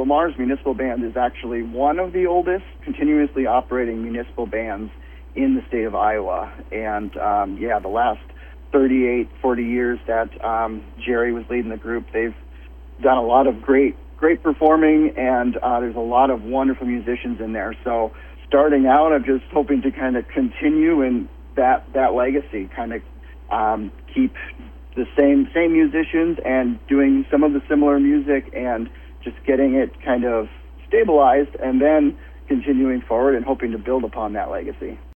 Lamar's Municipal Band is actually one of the oldest continuously operating municipal bands in the state of Iowa. And the last 38, 40 years that Jerry was leading the group, they've done a lot of great performing, and there's a lot of wonderful musicians in there. So starting out, I'm just hoping to kind of continue in that legacy, kind of keep the same musicians and doing some of the similar music and just getting it kind of stabilized, and then continuing forward and hoping to build upon that legacy.